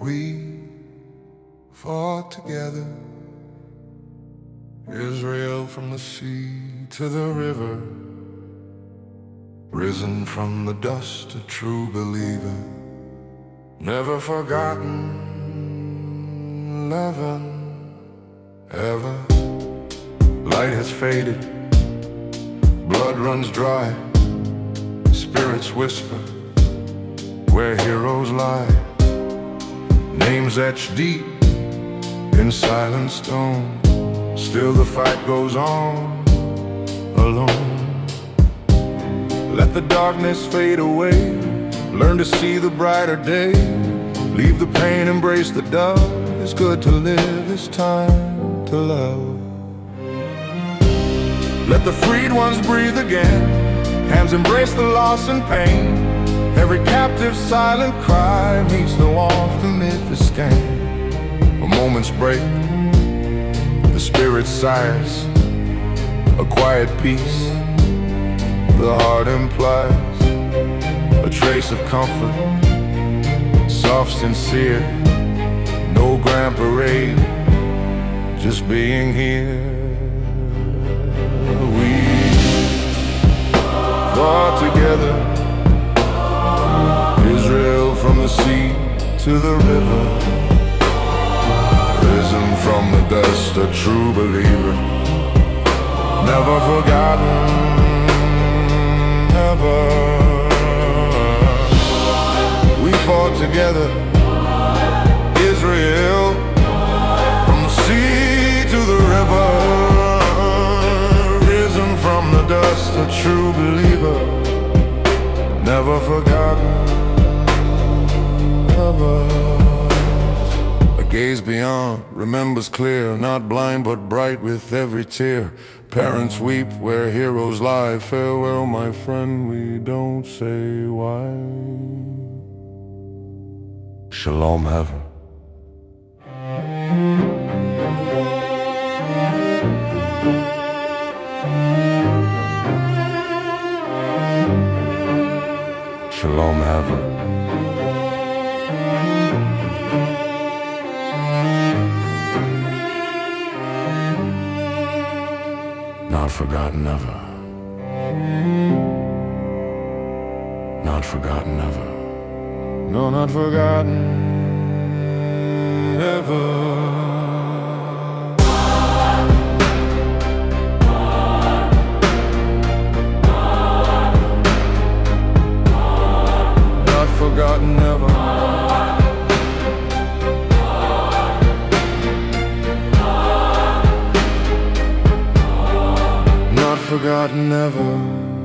we fought together. Israel from the sea to the river, risen from the dust, a true believer, never forgotten, loving ever. Light has faded, blood runs dry, spirits whisper where heroes lie, names etched deep in silent stone. Still the fight goes on, alone. Let the darkness fade away, learn to see the brighter day. Leave the pain, embrace the dove. It's good to live, it's time to love. Let the freed ones breathe again, hands embrace the loss and pain. Every captive silent cry meets the warmth amid the stain. A moment's break, the spirit sighs, a quiet peace the heart implies, a trace of comfort, soft, sincere, no grand parade, just being here. We fought together, Israel from the sea to the river, risen from the dust, a true believer, never forgotten, never. We fought together, Israel from the sea to the river, risen from the dust, a true believer, never forgotten, never. Gaze beyond, remembers clear, not blind but bright with every tear. Parents weep where heroes lie. Farewell, my friend, we don't say why. Shalom heaven. Shalom heaven. Not forgotten ever. Not forgotten ever. No, not forgotten ever. Not forgotten ever. Forgotten never.